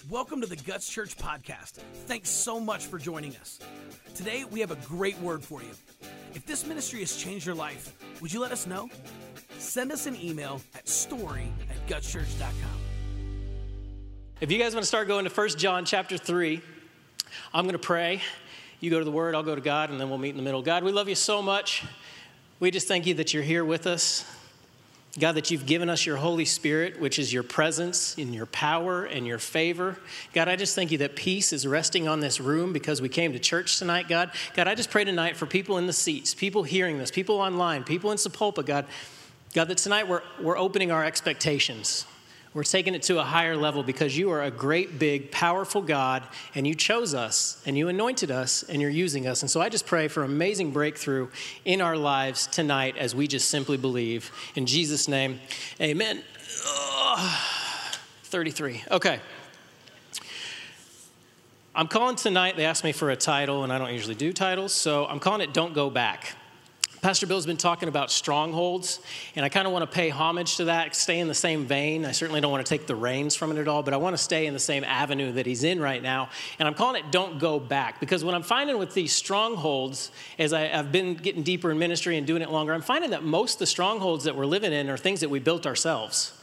Welcome to the Guts Church Podcast. Thanks so much for joining us. Today, we have a great word for you. If this ministry has changed your life, would you let us know? Send us an email at story@gutschurch.com. If you guys want to start going to 1 John chapter 3, I'm going to pray. You go to the Word, I'll go to God, and then we'll meet in the middle. God, we love you so much. We just thank you that you're here with us. God, that you've given us your Holy Spirit, which is your presence and your power and your favor. God, I just thank you that peace is resting on this room because we came to church tonight, God. God, I just pray tonight for people in the seats, people hearing this, people online, people in Sapulpa, God. God, that tonight we're opening our expectations. We're taking it to a higher level because you are a great, big, powerful God, and you chose us, and you anointed us, and you're using us. And so I just pray for amazing breakthrough in our lives tonight as we just simply believe. In Jesus' name, amen. 33. Okay. I'm calling tonight, they asked me for a title, and I don't usually do titles, so I'm calling it Don't Go Back. Pastor Bill's been talking about strongholds, and I kind of want to pay homage to that, stay in the same vein. I certainly don't want to take the reins from it at all, but I want to stay in the same avenue that he's in right now. And I'm calling it Don't Go Back, because what I'm finding with these strongholds, as I've been getting deeper in ministry and doing it longer, I'm finding that most of the strongholds that we're living in are things that we built ourselves.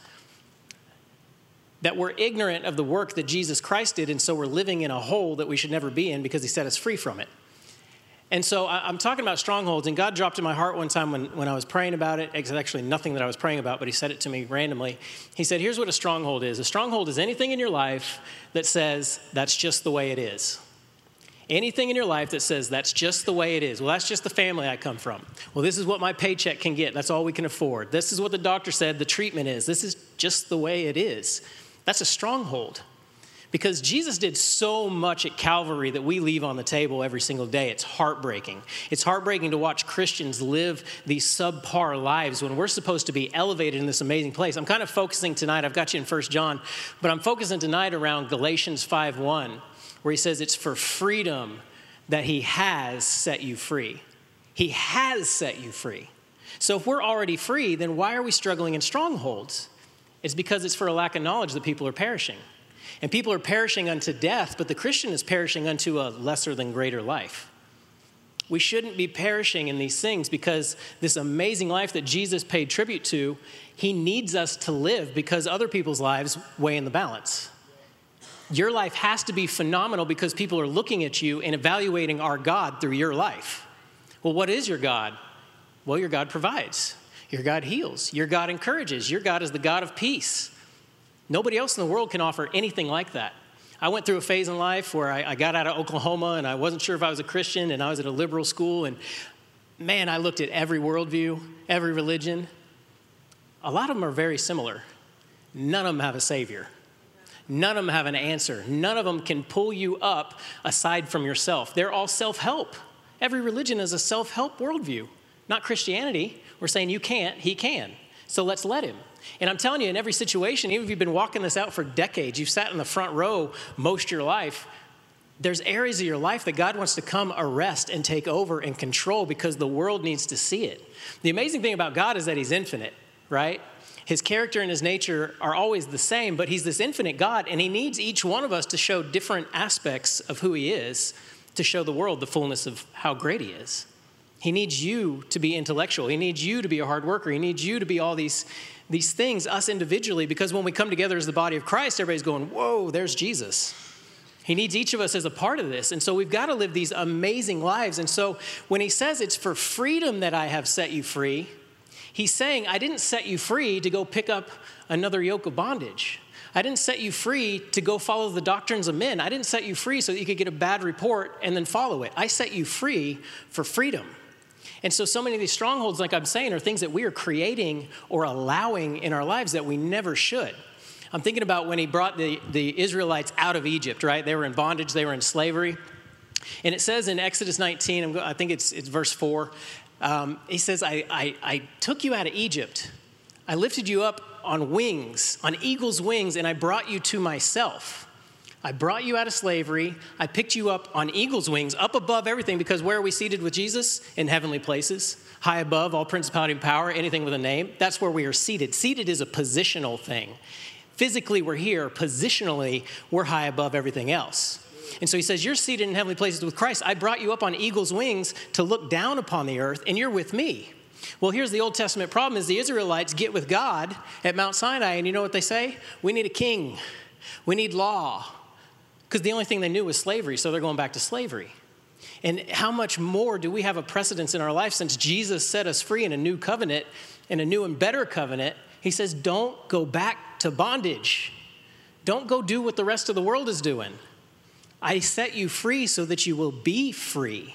That we're ignorant of the work that Jesus Christ did, and so we're living in a hole that we should never be in because he set us free from it. And so I'm talking about strongholds, and God dropped in my heart one time when I was praying about it. It's actually nothing that I was praying about, but he said it to me randomly. He said, here's what a stronghold is. A stronghold is anything in your life that says that's just the way it is. Anything in your life that says that's just the way it is. Well, that's just the family I come from. Well, this is what my paycheck can get. That's all we can afford. This is what the doctor said the treatment is. This is just the way it is. That's a stronghold. Because Jesus did so much at Calvary that we leave on the table every single day. It's heartbreaking. It's heartbreaking to watch Christians live these subpar lives when we're supposed to be elevated in this amazing place. I'm kind of focusing tonight, I've got you in 1 John, but I'm focusing tonight around Galatians 5:1, where he says it's for freedom that he has set you free. He has set you free. So if we're already free, then why are we struggling in strongholds? It's because it's for a lack of knowledge that people are perishing. And people are perishing unto death, but the Christian is perishing unto a lesser than greater life. We shouldn't be perishing in these things because this amazing life that Jesus paid tribute to, he needs us to live because other people's lives weigh in the balance. Your life has to be phenomenal because people are looking at you and evaluating our God through your life. Well, what is your God? Well, your God provides. Your God heals. Your God encourages. Your God is the God of peace. Nobody else in the world can offer anything like that. I went through a phase in life where I got out of Oklahoma and I wasn't sure if I was a Christian and I was at a liberal school and man, I looked at every worldview, every religion. A lot of them are very similar. None of them have a savior. None of them have an answer. None of them can pull you up aside from yourself. They're all self-help. Every religion is a self-help worldview. Not Christianity. We're saying you can't, he can. So let's let him. And I'm telling you, in every situation, even if you've been walking this out for decades, you've sat in the front row most of your life, there's areas of your life that God wants to come arrest and take over and control because the world needs to see it. The amazing thing about God is that he's infinite, right? His character and his nature are always the same, but he's this infinite God, and he needs each one of us to show different aspects of who he is to show the world the fullness of how great he is. He needs you to be intellectual. He needs you to be a hard worker. He needs you to be all these things, us individually, because when we come together as the body of Christ, everybody's going, whoa, there's Jesus. He needs each of us as a part of this. And so we've got to live these amazing lives. And so when he says it's for freedom that I have set you free, he's saying, I didn't set you free to go pick up another yoke of bondage. I didn't set you free to go follow the doctrines of men. I didn't set you free so that you could get a bad report and then follow it. I set you free for freedom. And so many of these strongholds, like I'm saying, are things that we are creating or allowing in our lives that we never should. I'm thinking about when he brought the Israelites out of Egypt, right? They were in bondage. They were in slavery. And it says in Exodus 19, I think it's verse 4, he says, I took you out of Egypt. I lifted you up on wings, on eagle's wings, and I brought you to myself. I brought you out of slavery. I picked you up on eagle's wings, up above everything, because where are we seated with Jesus? In heavenly places, high above all principality and power, anything with a name. That's where we are seated. Seated is a positional thing. Physically, we're here. Positionally, we're high above everything else. And so he says, you're seated in heavenly places with Christ. I brought you up on eagle's wings to look down upon the earth, and you're with me. Well, here's the Old Testament problem is the Israelites get with God at Mount Sinai, and you know what they say? We need a king. We need law. Because the only thing they knew was slavery, so they're going back to slavery. And how much more do we have a precedence in our life since Jesus set us free in a new covenant, in a new and better covenant? He says, don't go back to bondage. Don't go do what the rest of the world is doing. I set you free so that you will be free.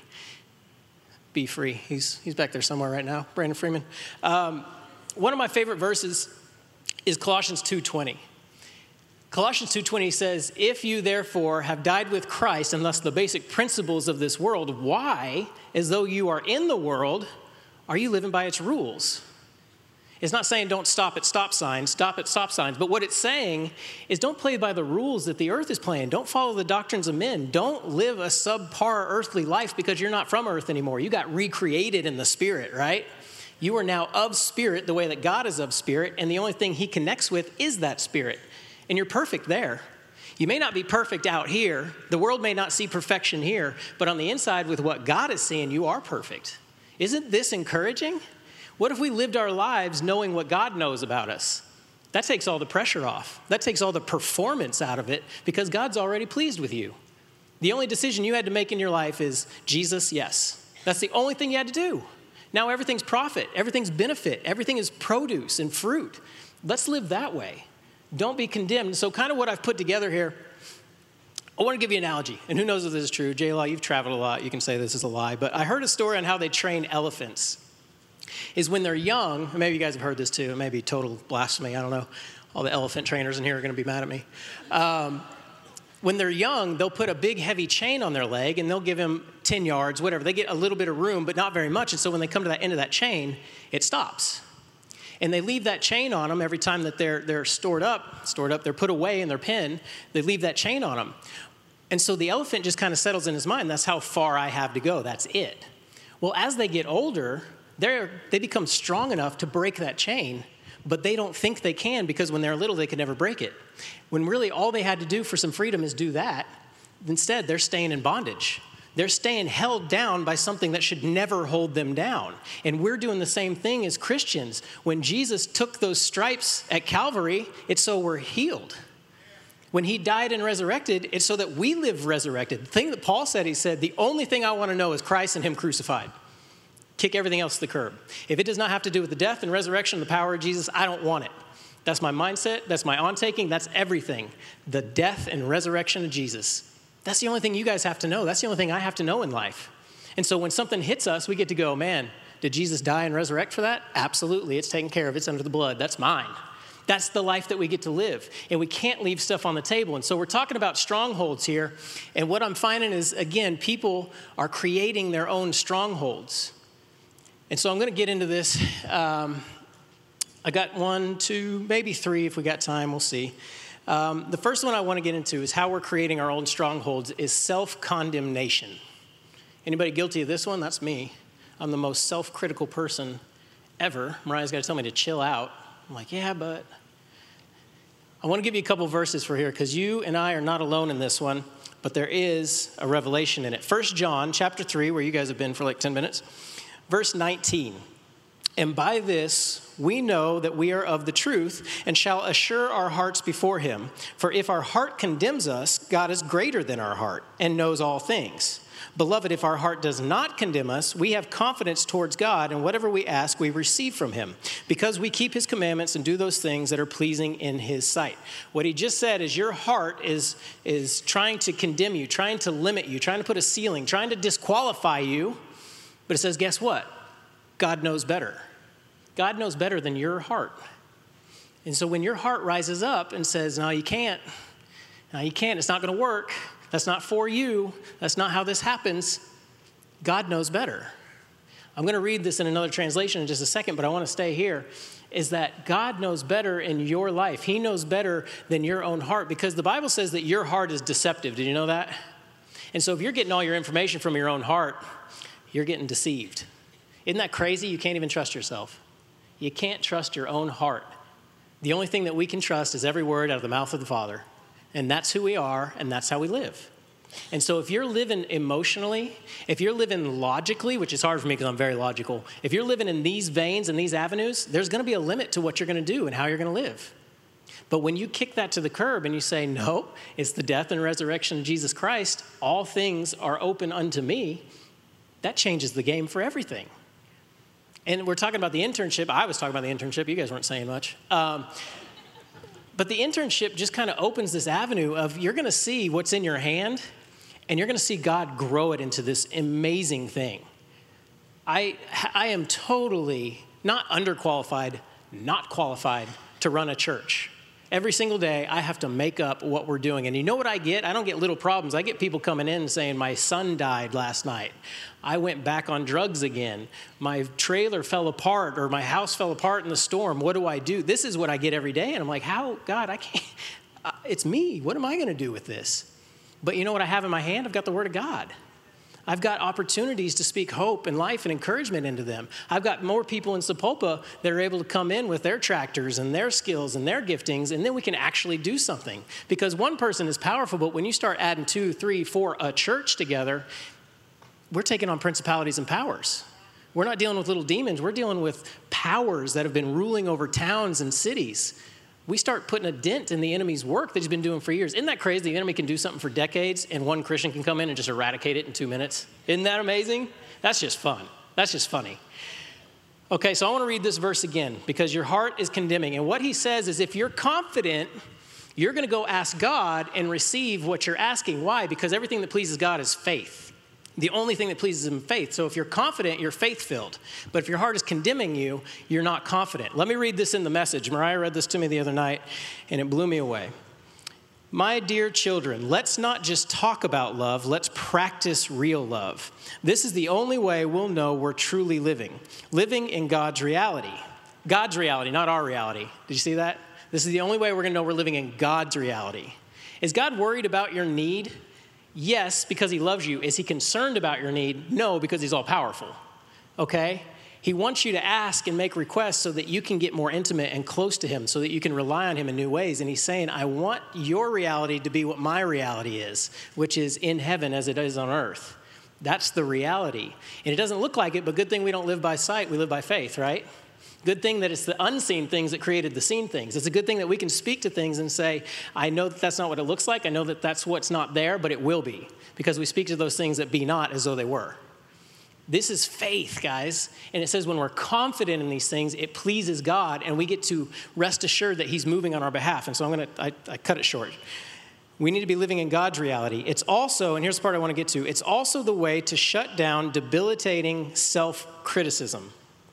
Be free. He's back there somewhere right now, Brandon Freeman. One of my favorite verses is Colossians 2:20. Colossians 2:20 says, if you therefore have died with Christ, and thus the basic principles of this world, why, as though you are in the world, are you living by its rules? It's not saying don't stop at stop signs, but what it's saying is don't play by the rules that the earth is playing. Don't follow the doctrines of men. Don't live a subpar earthly life because you're not from earth anymore. You got recreated in the spirit, right? You are now of spirit the way that God is of spirit, and the only thing he connects with is that spirit. And you're perfect there. You may not be perfect out here. The world may not see perfection here, but on the inside with what God is seeing, you are perfect. Isn't this encouraging? What if we lived our lives knowing what God knows about us? That takes all the pressure off. That takes all the performance out of it because God's already pleased with you. The only decision you had to make in your life is Jesus, yes. That's the only thing you had to do. Now everything's profit, everything's benefit, everything is produce and fruit. Let's live that way. Don't be condemned. So kind of what I've put together here, I want to give you an analogy. And who knows if this is true? J-Law, you've traveled a lot. You can say this is a lie. But I heard a story on how they train elephants. Is when they're young, maybe you guys have heard this too, it may be total blasphemy, I don't know. All the elephant trainers in here are going to be mad at me. When they're young, they'll put a big heavy chain on their leg and they'll give them 10 yards, whatever. They get a little bit of room, but not very much. And so when they come to that end of that chain, it stops. And they leave that chain on them every time that they're stored up, they're put away in their pen, they leave that chain on them. And so the elephant just kind of settles in his mind, that's how far I have to go, that's it. Well, as they get older, they become strong enough to break that chain, but they don't think they can because when they're little, they could never break it. When really all they had to do for some freedom is do that, instead they're staying in bondage. They're staying held down by something that should never hold them down. And we're doing the same thing as Christians. When Jesus took those stripes at Calvary, it's so we're healed. When he died and resurrected, it's so that we live resurrected. The thing that Paul said, he said, the only thing I want to know is Christ and him crucified. Kick everything else to the curb. If it does not have to do with the death and resurrection and the power of Jesus, I don't want it. That's my mindset. That's my on-taking. That's everything. The death and resurrection of Jesus. That's the only thing you guys have to know. That's the only thing I have to know in life. And so when something hits us, we get to go, man, did Jesus die and resurrect for that? Absolutely. It's taken care of. It's under the blood. That's mine. That's the life that we get to live. And we can't leave stuff on the table. And so we're talking about strongholds here. And what I'm finding is, again, people are creating their own strongholds. And so I'm going to get into this. I got 1, 2, maybe 3 if we got time. We'll see. The first one I want to get into is how we're creating our own strongholds is self-condemnation. Anybody guilty of this one? That's me. I'm the most self-critical person ever. Mariah's got to tell me to chill out. I'm like, yeah, but I want to give you a couple verses for here because you and I are not alone in this one, but there is a revelation in it. 1 John chapter 3, where you guys have been for like 10 minutes. Verse 19, and by this we know that we are of the truth and shall assure our hearts before him. For if our heart condemns us, God is greater than our heart and knows all things. Beloved, if our heart does not condemn us, we have confidence towards God, and whatever we ask, we receive from him, because we keep his commandments and do those things that are pleasing in his sight. What he just said is your heart is trying to condemn you, trying to limit you, trying to put a ceiling, trying to disqualify you. But it says, guess what? God knows better. God knows better than your heart. And so when your heart rises up and says, no, you can't. No, you can't. It's not going to work. That's not for you. That's not how this happens. God knows better. I'm going to read this in another translation in just a second, but I want to stay here, is that God knows better in your life. He knows better than your own heart because the Bible says that your heart is deceptive. Did you know that? And so if you're getting all your information from your own heart, you're getting deceived. Isn't that crazy? You can't even trust yourself. You can't trust your own heart. The only thing that we can trust is every word out of the mouth of the Father. And that's who we are, and that's how we live. And so if you're living emotionally, if you're living logically, which is hard for me because I'm very logical, if you're living in these veins and these avenues, there's going to be a limit to what you're going to do and how you're going to live. But when you kick that to the curb and you say, no, it's the death and resurrection of Jesus Christ, all things are open unto me, that changes the game for everything. And we're talking about the internship. I was talking about the internship. You guys weren't saying much. But the internship just kind of opens this avenue of you're going to see what's in your hand, and you're going to see God grow it into this amazing thing. I am totally not underqualified, not qualified to run a church. Every single day, I have to make up what we're doing. And you know what I get? I don't get little problems. I get people coming in and saying, my son died last night. I went back on drugs again. My trailer fell apart, or my house fell apart in the storm. What do I do? This is what I get every day. And I'm like, how? God, I can't. It's me. What am I going to do with this? But you know what I have in my hand? I've got the Word of God. I've got opportunities to speak hope and life and encouragement into them. I've got more people in Sapulpa that are able to come in with their tractors and their skills and their giftings, and then we can actually do something. Because one person is powerful, but when you start adding 2, 3, 4, a church together, we're taking on principalities and powers. We're not dealing with little demons. We're dealing with powers that have been ruling over towns and cities. We start putting a dent in the enemy's work that he's been doing for years. Isn't that crazy? The enemy can do something for decades, and one Christian can come in and just eradicate it in 2 minutes. Isn't that amazing? That's just fun. That's just funny. Okay, so I want to read this verse again, because your heart is condemning. And what he says is, if you're confident, you're going to go ask God and receive what you're asking. Why? Because everything that pleases God is faith. The only thing that pleases him is faith. So if you're confident, you're faith-filled. But if your heart is condemning you, you're not confident. Let me read this in the Message. Mariah read this to me the other night, and it blew me away. My dear children, let's not just talk about love. Let's practice real love. This is the only way we'll know we're truly living in God's reality. God's reality, not our reality. Did you see that? This is the only way we're going to know we're living in God's reality. Is God worried about your need? Yes, because he loves you. Is he concerned about your need? No, because he's all powerful, okay? He wants you to ask and make requests so that you can get more intimate and close to him, so that you can rely on him in new ways. And he's saying, I want your reality to be what my reality is, which is in heaven as it is on earth. That's the reality. And it doesn't look like it, but good thing we don't live by sight. We live by faith, right? Good thing that it's the unseen things that created the seen things. It's a good thing that we can speak to things and say, I know that that's not what it looks like. I know that that's what's not there, but it will be. Because we speak to those things that be not as though they were. This is faith, guys. And it says when we're confident in these things, it pleases God, and we get to rest assured that he's moving on our behalf. And so I cut it short. We need to be living in God's reality. It's also, and here's the part I want to get to, it's also the way to shut down debilitating self-criticism,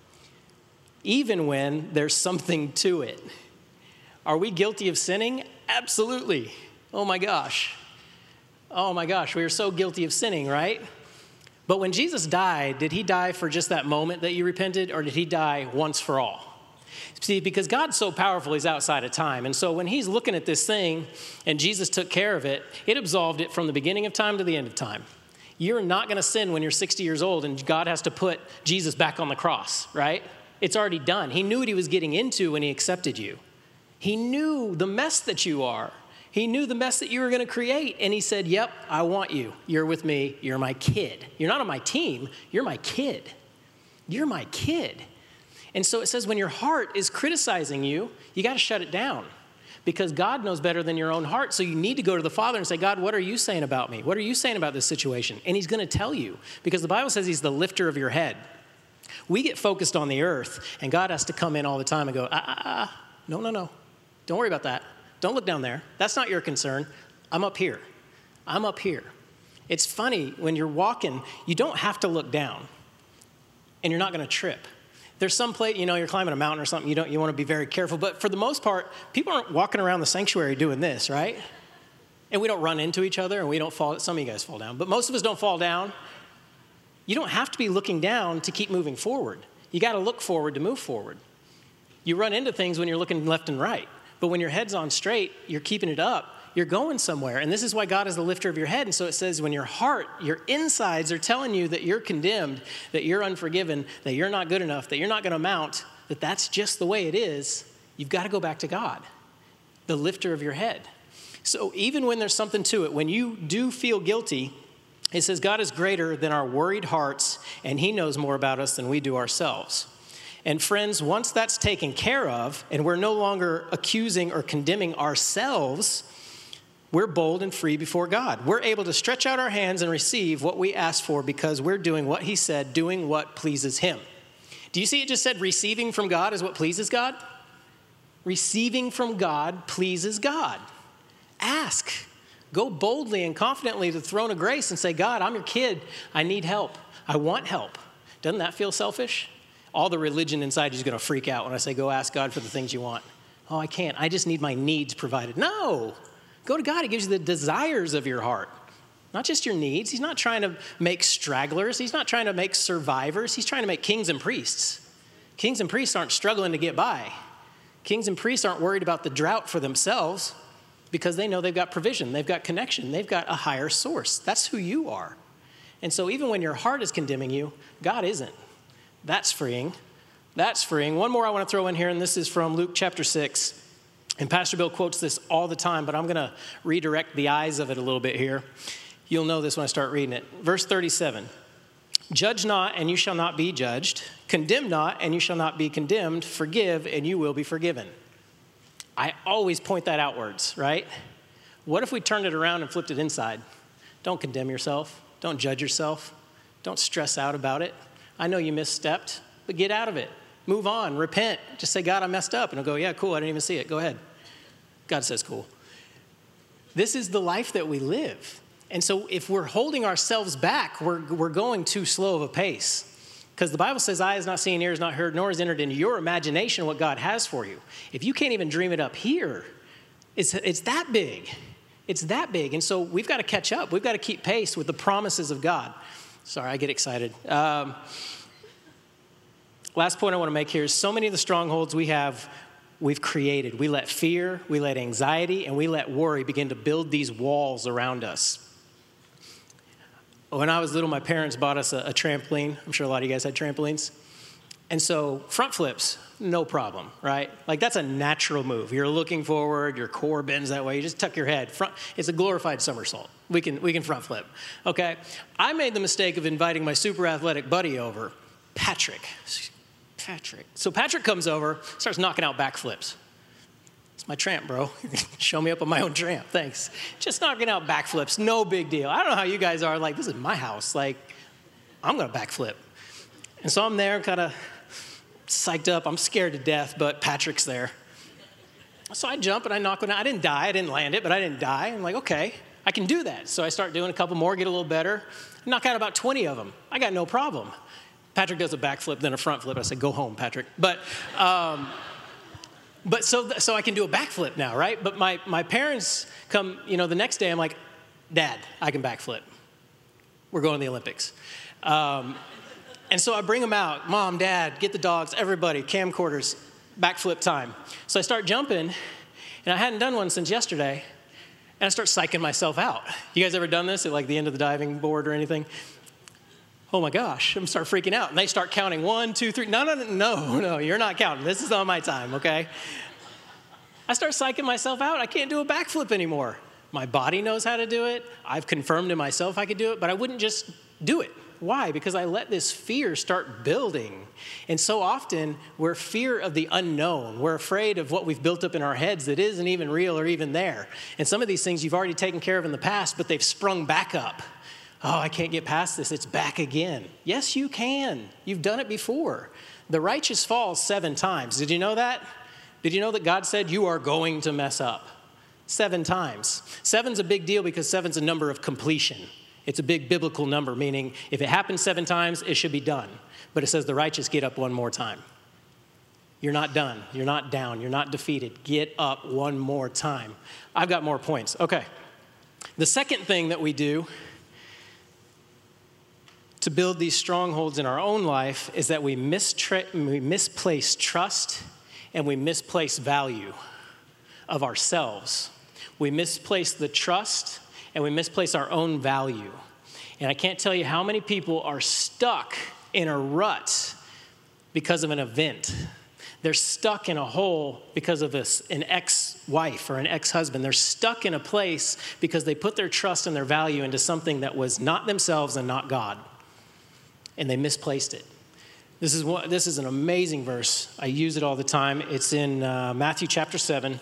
even when there's something to it. Are we guilty of sinning? Absolutely. Oh my gosh. We are so guilty of sinning, right? But when Jesus died, did he die for just that moment that you repented, or did he die once for all? See, because God's so powerful, he's outside of time. And so when he's looking at this thing and Jesus took care of it, it absolved it from the beginning of time to the end of time. You're not going to sin when you're 60 years old and God has to put Jesus back on the cross, right? It's already done. He knew what he was getting into when he accepted you. He knew the mess that you are. He knew the mess that you were going to create. And he said, yep, I want you. You're with me. You're my kid. You're not on my team. You're my kid. You're my kid. And so it says when your heart is criticizing you, you got to shut it down. Because God knows better than your own heart. So you need to go to the Father and say, God, what are you saying about me? What are you saying about this situation? And he's going to tell you. Because the Bible says he's the lifter of your head. We get focused on the earth, and God has to come in all the time and go, no. Don't worry about that. Don't look down there. That's not your concern. I'm up here. I'm up here. It's funny, when you're walking, you don't have to look down, and you're not going to trip. There's some place, you're climbing a mountain or something, you want to be very careful, but for the most part, people aren't walking around the sanctuary doing this, right? And we don't run into each other, and we don't fall. Some of you guys fall down, but most of us don't fall down. You don't have to be looking down to keep moving forward. You got to look forward to move forward. You run into things when you're looking left and right. But when your head's on straight, you're keeping it up, you're going somewhere. And this is why God is the lifter of your head. And so it says when your heart, your insides are telling you that you're condemned, that you're unforgiven, that you're not good enough, that you're not going to amount, that that's just the way it is, you've got to go back to God, the lifter of your head. So even when there's something to it, when you do feel guilty, it says God is greater than our worried hearts, and he knows more about us than we do ourselves. And friends, once that's taken care of, and we're no longer accusing or condemning ourselves, we're bold and free before God. We're able to stretch out our hands and receive what we ask for because we're doing what he said, doing what pleases him. Do you see it just said receiving from God is what pleases God? Receiving from God pleases God. Ask. Go boldly and confidently to the throne of grace and say, God, I'm your kid. I need help. I want help. Doesn't that feel selfish? All the religion inside you is going to freak out when I say, go ask God for the things you want. Oh, I can't. I just need my needs provided. No. Go to God. He gives you the desires of your heart, not just your needs. He's not trying to make stragglers. He's not trying to make survivors. He's trying to make kings and priests. Kings and priests aren't struggling to get by. Kings and priests aren't worried about the drought for themselves because they know they've got provision. They've got connection. They've got a higher source. That's who you are. And so even when your heart is condemning you, God isn't. That's freeing. That's freeing. One more I want to throw in here, and this is from Luke chapter 6. And Pastor Bill quotes this all the time, but I'm going to redirect the eyes of it a little bit here. You'll know this when I start reading it. Verse 37, judge not, and you shall not be judged. Condemn not, and you shall not be condemned. Forgive, and you will be forgiven. I always point that outwards, right? What if we turned it around and flipped it inside? Don't condemn yourself. Don't judge yourself. Don't stress out about it. I know you misstepped, but get out of it. Move on, repent. Just say, God, I messed up. And he'll go, yeah, cool, I didn't even see it. Go ahead. God says, cool. This is the life that we live. And so if we're holding ourselves back, we're going too slow of a pace. Because the Bible says, eye has not seen, ear has not heard, nor has entered into your imagination what God has for you. If you can't even dream it up here, it's that big. It's that big. And so we've got to catch up. We've got to keep pace with the promises of God. Sorry, I get excited. Last point I want to make here is so many of the strongholds we've created. We let fear, we let anxiety, and we let worry begin to build these walls around us. When I was little, my parents bought us a trampoline. I'm sure a lot of you guys had trampolines. And so front flips, no problem, right? Like that's a natural move. You're looking forward, your core bends that way. You just tuck your head. It's a glorified somersault. We can front flip, okay? I made the mistake of inviting my super athletic buddy over, Patrick. So Patrick comes over, starts knocking out backflips. It's my tramp, bro. Show me up on my own tramp, thanks. Just knocking out backflips, no big deal. I don't know how you guys are, like, this is my house. Like, I'm going to backflip. And so I'm there, kind of psyched up. I'm scared to death, but Patrick's there. So I jump and I knock one out. I didn't die. I didn't land it, but I didn't die. I'm like, okay, I can do that. So I start doing a couple more, get a little better. Knock out about 20 of them. I got no problem. Patrick does a backflip, then a front flip. I said, go home, Patrick. But so I can do a backflip now, right? But my parents come, the next day. I'm like, Dad, I can backflip. We're going to the Olympics. And so I bring them out. Mom, Dad, get the dogs, everybody, camcorders, backflip time. So I start jumping, and I hadn't done one since yesterday, and I start psyching myself out. You guys ever done this at like the end of the diving board or anything? Oh my gosh, I'm start freaking out. And they start counting 1, 2, 3. No, you're not counting. This is on my time, okay? I start psyching myself out. I can't do a backflip anymore. My body knows how to do it. I've confirmed to myself I could do it, but I wouldn't just do it. Why? Because I let this fear start building. And so often we're fear of the unknown. We're afraid of what we've built up in our heads that isn't even real or even there. And some of these things you've already taken care of in the past, but they've sprung back up. Oh, I can't get past this. It's back again. Yes, you can. You've done it before. The righteous falls 7 times. Did you know that? Did you know that God said you are going to mess up? 7 times. 7's a big deal because 7's a number of completion. It's a big biblical number, meaning if it happens 7 times, it should be done. But it says the righteous get up one more time. You're not done. You're not down. You're not defeated. Get up one more time. I've got more points. Okay. The second thing that we do to build these strongholds in our own life is that we misplace trust and we misplace value of ourselves. We misplace the trust and we misplace our own value. And I can't tell you how many people are stuck in a rut because of an event. They're stuck in a hole because of an ex-wife or an ex-husband. They're stuck in a place because they put their trust and their value into something that was not themselves and not God. And they misplaced it. This is an amazing verse. I use it all the time. It's in Matthew chapter 7.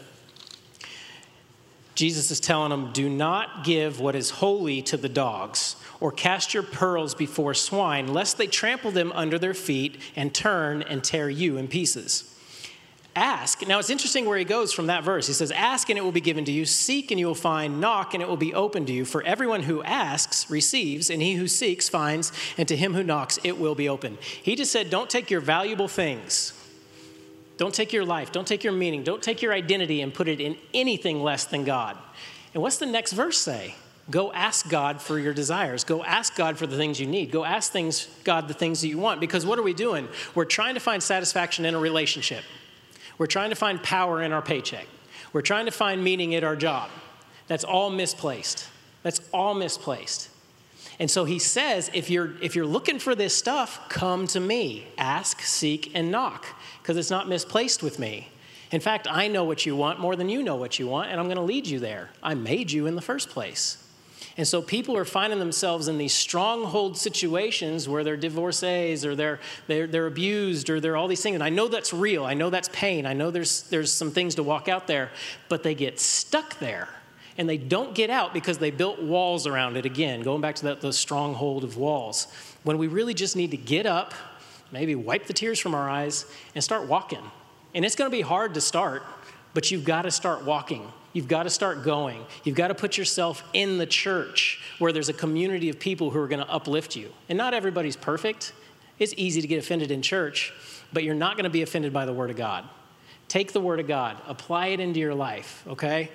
Jesus is telling them, do not give what is holy to the dogs, or cast your pearls before swine, lest they trample them under their feet and turn and tear you in pieces. Ask. Now, it's interesting where he goes from that verse. He says, ask and it will be given to you. Seek and you will find. Knock and it will be opened to you. For everyone who asks receives, and he who seeks finds, and to him who knocks it will be open. He just said, don't take your valuable things. Don't take your life. Don't take your meaning. Don't take your identity and put it in anything less than God. And what's the next verse say? Go ask God for your desires. Go ask God for the things you need. Go ask God the things that you want. Because what are we doing? We're trying to find satisfaction in a relationship. We're trying to find power in our paycheck. We're trying to find meaning at our job. That's all misplaced. That's all misplaced. And so he says, if you're looking for this stuff, come to me. Ask, seek, and knock, because it's not misplaced with me. In fact, I know what you want more than you know what you want, and I'm going to lead you there. I made you in the first place. And so people are finding themselves in these stronghold situations where they're divorcees or they're abused or they're all these things. And I know that's real. I know that's pain. I know there's some things to walk out there, but they get stuck there and they don't get out because they built walls around it again, going back to the stronghold of walls. When we really just need to get up, maybe wipe the tears from our eyes and start walking. And it's going to be hard to start, but you've got to start walking. You've got to start going. You've got to put yourself in the church where there's a community of people who are going to uplift you. And not everybody's perfect. It's easy to get offended in church, but you're not going to be offended by the Word of God. Take the Word of God. Apply it into your life, okay?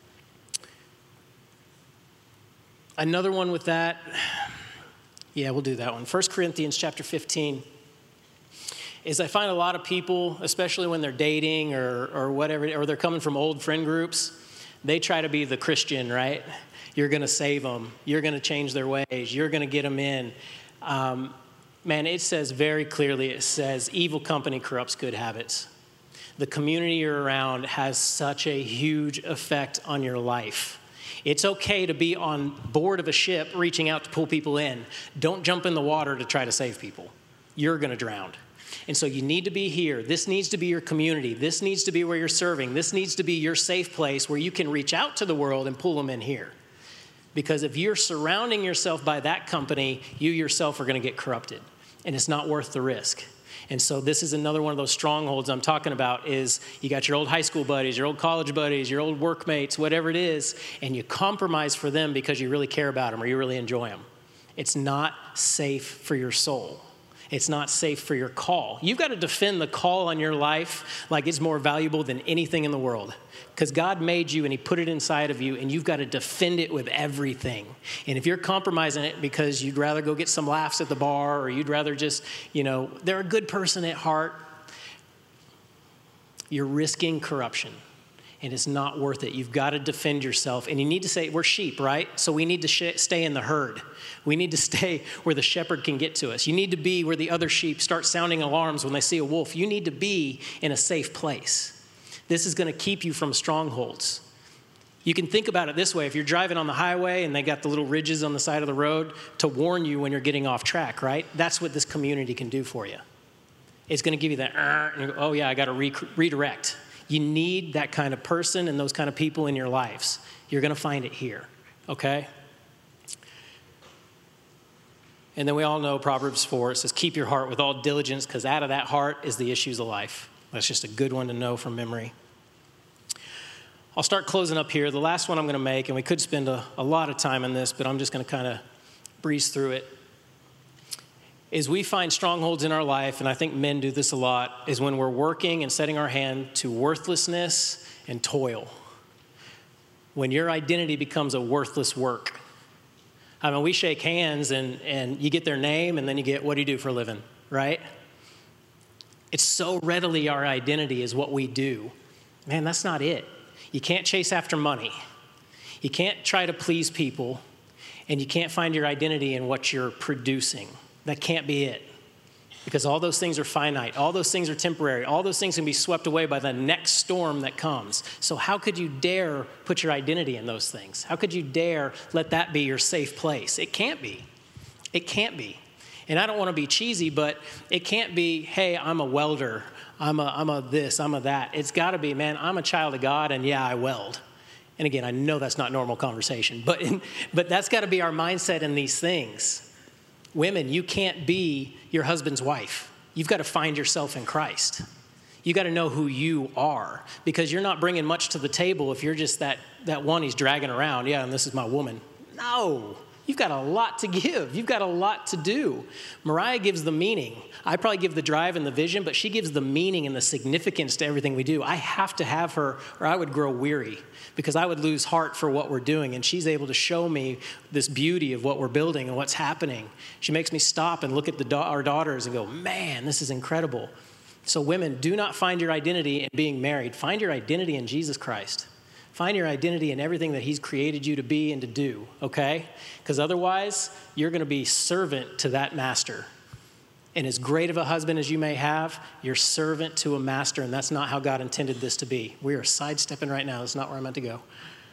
Another one with that. Yeah, we'll do that one. 1 Corinthians chapter 15. Is I find a lot of people, especially when they're dating or whatever, or they're coming from old friend groups, they try to be the Christian, right? You're going to save them. You're going to change their ways. You're going to get them in. Man, it says very clearly, it says evil company corrupts good habits. The community you're around has such a huge effect on your life. It's okay to be on board of a ship reaching out to pull people in. Don't jump in the water to try to save people. You're going to drown. And so you need to be here. This needs to be your community. This needs to be where you're serving. This needs to be your safe place where you can reach out to the world and pull them in here. Because if you're surrounding yourself by that company, you yourself are going to get corrupted. And it's not worth the risk. And so this is another one of those strongholds I'm talking about is you got your old high school buddies, your old college buddies, your old workmates, whatever it is, and you compromise for them because you really care about them or you really enjoy them. It's not safe for your soul. It's not safe for your call. You've got to defend the call on your life like it's more valuable than anything in the world. Because God made you and he put it inside of you and you've got to defend it with everything. And if you're compromising it because you'd rather go get some laughs at the bar or you'd rather just, they're a good person at heart, you're risking corruption. And it's not worth it. You've got to defend yourself. And you need to say, we're sheep, right? So we need to stay in the herd. We need to stay where the shepherd can get to us. You need to be where the other sheep start sounding alarms when they see a wolf. You need to be in a safe place. This is going to keep you from strongholds. You can think about it this way. If you're driving on the highway and they got the little ridges on the side of the road to warn you when you're getting off track, right? That's what this community can do for you. It's going to give you that, and you go, oh yeah, I got to redirect. You need that kind of person and those kind of people in your lives. You're going to find it here, okay? And then we all know Proverbs 4, it says, keep your heart with all diligence because out of that heart is the issues of life. That's just a good one to know from memory. I'll start closing up here. The last one I'm going to make, and we could spend a lot of time on this, but I'm just going to kind of breeze through it, is we find strongholds in our life, and I think men do this a lot, is when we're working and setting our hand to worthlessness and toil. When your identity becomes a worthless work. I mean, we shake hands and you get their name and then you get, what do you do for a living, right? It's so readily our identity is what we do. Man, that's not it. You can't chase after money. You can't try to please people, and you can't find your identity in what you're producing. That can't be it. Because all those things are finite. All those things are temporary. All those things can be swept away by the next storm that comes. So how could you dare put your identity in those things? How could you dare let that be your safe place? It can't be. It can't be. And I don't want to be cheesy, but it can't be, hey, I'm a welder. I'm a this, I'm a that. It's got to be, man, I'm a child of God, and yeah, I weld. And again, I know that's not normal conversation, but that's got to be our mindset in these things. Women, you can't be your husband's wife. You've got to find yourself in Christ. You got to know who you are, because you're not bringing much to the table if you're just that one he's dragging around. Yeah, and this is my woman. No, you've got a lot to give. You've got a lot to do. Mariah gives the meaning. I probably give the drive and the vision, but she gives the meaning and the significance to everything we do. I have to have her, or I would grow weary, because I would lose heart for what we're doing. And she's able to show me this beauty of what we're building and what's happening. She makes me stop and look at our daughters and go, man, this is incredible. So women, do not find your identity in being married. Find your identity in Jesus Christ. Find your identity in everything that he's created you to be and to do, okay? Because otherwise, you're going to be servant to that master. And as great of a husband as you may have, you're servant to a master, and that's not how God intended this to be. We are sidestepping right now. That's not where I'm meant to go.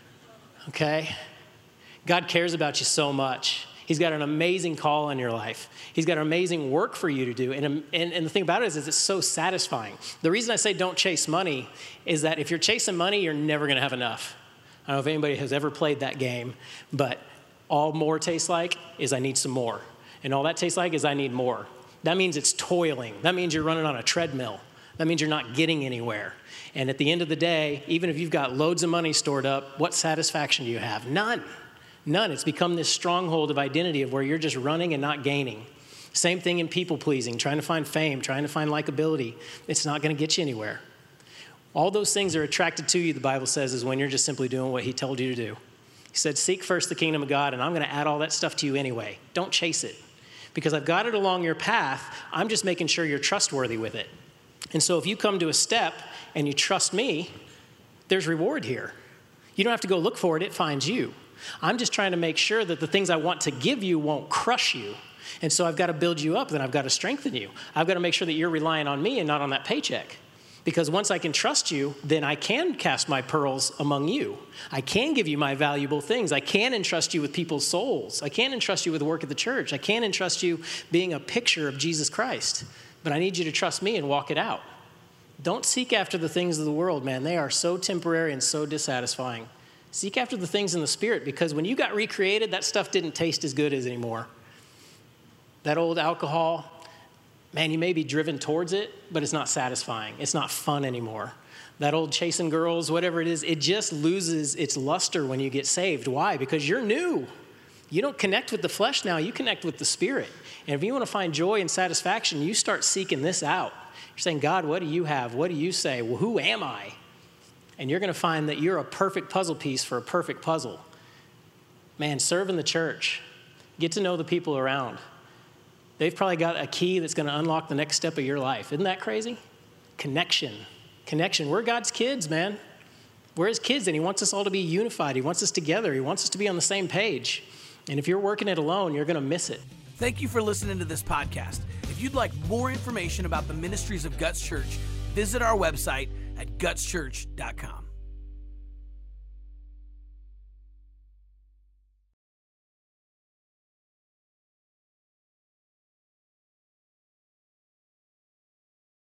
Okay? God cares about you so much. He's got an amazing call in your life. He's got an amazing work for you to do. And the thing about it is it's so satisfying. The reason I say don't chase money is that if you're chasing money, you're never going to have enough. I don't know if anybody has ever played that game, but all more tastes like is I need some more. And all that tastes like is I need more. That means it's toiling. That means you're running on a treadmill. That means you're not getting anywhere. And at the end of the day, even if you've got loads of money stored up, what satisfaction do you have? None. None. It's become this stronghold of identity of where you're just running and not gaining. Same thing in people pleasing, trying to find fame, trying to find likability. It's not going to get you anywhere. All those things are attracted to you, the Bible says, is when you're just simply doing what he told you to do. He said, seek first the kingdom of God, and I'm going to add all that stuff to you anyway. Don't chase it. Because I've got it along your path, I'm just making sure you're trustworthy with it. And so if you come to a step and you trust me, there's reward here. You don't have to go look for it, it finds you. I'm just trying to make sure that the things I want to give you won't crush you. And so I've got to build you up, then I've got to strengthen you. I've got to make sure that you're relying on me and not on that paycheck. Because once I can trust you, then I can cast my pearls among you. I can give you my valuable things. I can entrust you with people's souls. I can entrust you with the work of the church. I can entrust you being a picture of Jesus Christ. But I need you to trust me and walk it out. Don't seek after the things of the world, man. They are so temporary and so dissatisfying. Seek after the things in the Spirit, because when you got recreated, that stuff didn't taste as good as anymore. That old alcohol, man, you may be driven towards it, but it's not satisfying. It's not fun anymore. That old chasing girls, whatever it is, it just loses its luster when you get saved. Why? Because you're new. You don't connect with the flesh now. You connect with the Spirit. And if you want to find joy and satisfaction, you start seeking this out. You're saying, God, what do you have? What do you say? Well, who am I? And you're going to find that you're a perfect puzzle piece for a perfect puzzle. Man, serve in the church. Get to know the people around. They've probably got a key that's going to unlock the next step of your life. Isn't that crazy? Connection. Connection. We're God's kids, man. We're his kids, and he wants us all to be unified. He wants us together. He wants us to be on the same page. And if you're working it alone, you're going to miss it. Thank you for listening to this podcast. If you'd like more information about the ministries of Guts Church, visit our website at gutschurch.com.